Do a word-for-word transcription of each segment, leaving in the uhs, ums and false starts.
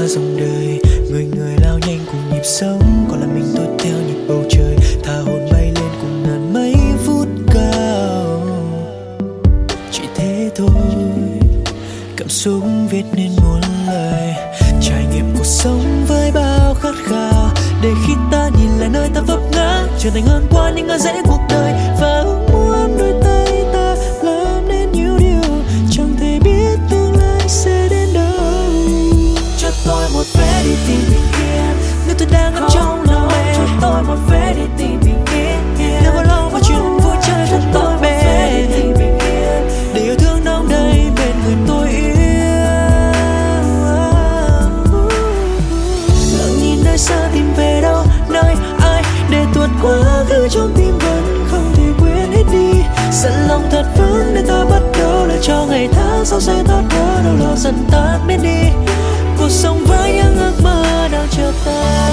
dòng đời, người người lao nhanh cùng nhịp sống, còn là mình tôi theo nhịp bầu trời, thả hồn bay lên cùng ngàn mây vút cao. Chỉ thế thôi, cảm xúc viết nên muôn lời, trải nghiệm cuộc sống với bao khát khao, để khi ta nhìn lại nơi ta vấp ngã trở thành hơn qua những ngã rẽ cuộc đời, và ước muốn đôi tay ta làm nên nhiều điều chẳng thể biết tương lai sẽ đến đâu. Cho tôi một vé đi tìm bình yên, nếu tôi đang ngập trong lòng em. Cho tôi một vé đi tìm bình yên, nếu bao lâu vào chuyện vui chơi. Cho tôi một vé đi tìm bình yên, để yêu thương đong đầy bên người tôi yêu. Lặng nhìn nơi xa tìm về đâu, nơi ai để tuột quá khứ trong tim vẫn không thể quên hết đi. Sẵn lòng thật vững để ta bắt đầu lại cho ngày tháng sau sẽ tốt hơn, đâu lo dần tan biến đi. Cuộc sống với những ước mơ đang chờ ta.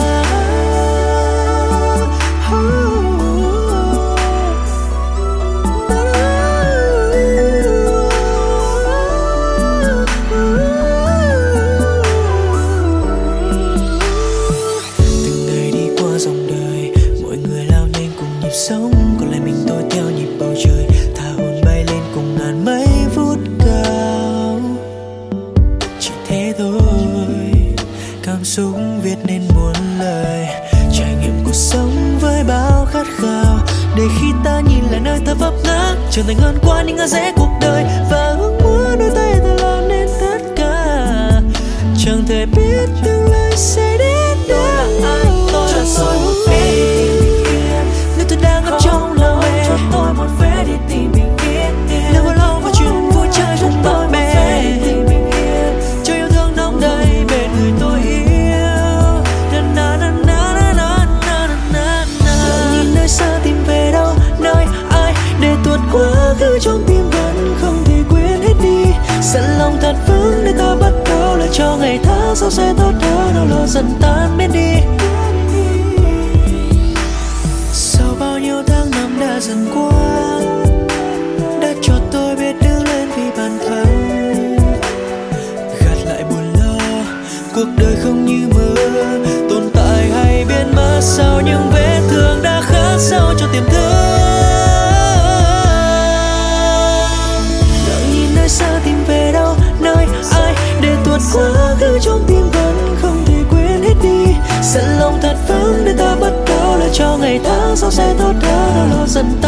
Từng ngày đi qua dòng đời, mọi người lao nhanh cùng nhịp sống, còn lại mình tôi theo nhịp bầu trời, thả hồn bay lên cùng ngàn mây vút cao. Chỉ thế thôi, cảm xúc viết nên muôn lời, trải nghiệm cuộc sống với bao khát khao, để khi ta nhìn lại nơi ta vấp ngã trở thành hơn qua những ngã rẽ cuộc đời, và ước muốn đôi tay ta làm nên tất cả, chẳng thể biết tương lai sẽ đến đâu. Tôi cho tôi một vé đi tìm bình yên, nếu tôi đang ngập trong lòng em. Cho tôi một vé đi tìm bình yên, nếu bao lâu vào chuyện vui chơi. Cho tôi một vé đi tìm bình yên, cho yêu thương nóng đầy bên người tôi yêu. Na na na na na na na na. Nhìn nơi xa tìm về đâu, nơi ai để tuột quá khứ trong tim vẫn không thể quên hết đi. Sẵn lòng thật vững để ta bắt đầu lại cho ngày tháng sau sẽ tốt hơn, đâu lo dần tan biến đi. Sau bao nhiêu tháng năm đã dần qua, đã cho tôi biết đứng lên vì bản thân, gạt lại buồn lo. Cuộc đời không như mơ, tồn tại hay biến mất sau những vết thương đã khắc sâu cho tiềm thức. Lặng nhìn nơi xa tìm về đâu, nơi ai để tuột quá khứ trong tim vẫn không thể quên hết đi. Sẵn lòng thật vững để ta bắt đầu lại cho ngày tháng sau sẽ tốt hơn, đâu lo dần ta